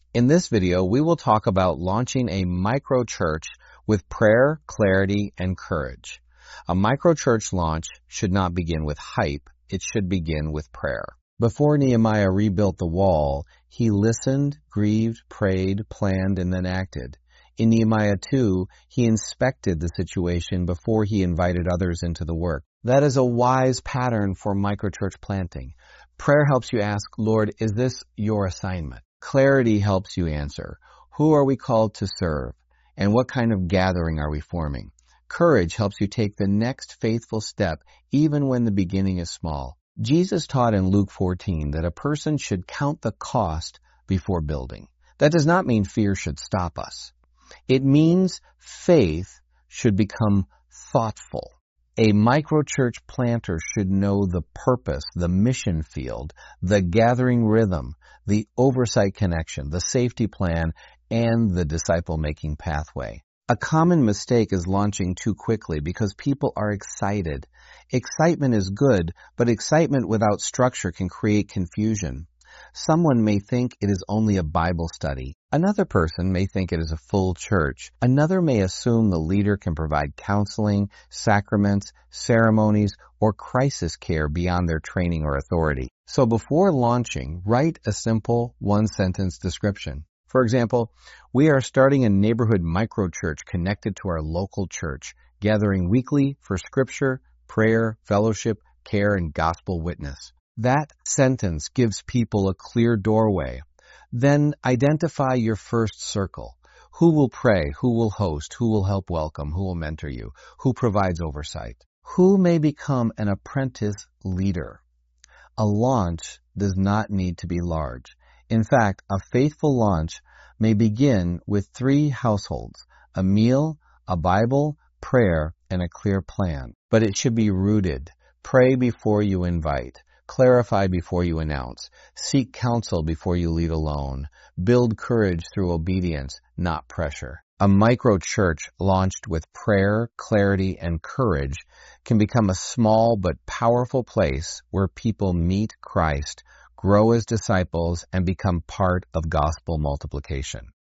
In this video, we will talk about launching a microchurch with prayer, clarity, and courage. A microchurch launch should not begin with hype. It should begin with prayer. Before Nehemiah rebuilt the wall, he listened, grieved, prayed, planned, and then acted. In Nehemiah 2, he inspected the situation before he invited others into the work. That is a wise pattern for microchurch planting. Prayer helps you ask, Lord, is this your assignment? Clarity helps you answer, who are we called to serve? And what kind of gathering are we forming? Courage helps you take the next faithful step, even when the beginning is small. Jesus taught in Luke 14 that a person should count the cost before building. That does not mean fear should stop us. It means faith should become thoughtful. A microchurch planter should know the purpose, the mission field, the gathering rhythm, the oversight connection, the safety plan, and the disciple-making pathway. A common mistake is launching too quickly because people are excited. Excitement is good, but excitement without structure can create confusion. Someone may think it is only a Bible study. Another person may think it is a full church. Another may assume the leader can provide counseling, sacraments, ceremonies, or crisis care beyond their training or authority. So before launching, write a simple one-sentence description. For example, we are starting a neighborhood microchurch connected to our local church, gathering weekly for scripture, prayer, fellowship, care, and gospel witness. That sentence gives people a clear doorway. Then identify your first circle. Who will pray? Who will host? Who will help welcome? Who will mentor you? Who provides oversight? Who may become an apprentice leader? A launch does not need to be large. In fact, a faithful launch may begin with 3 households, a meal, a Bible, prayer, and a clear plan. But it should be rooted. Pray before you invite. Clarify before you announce. Seek counsel before you lead alone. Build courage through obedience, not pressure. A microchurch launched with prayer, clarity, and courage can become a small but powerful place where people meet Christ, grow as disciples, and become part of gospel multiplication.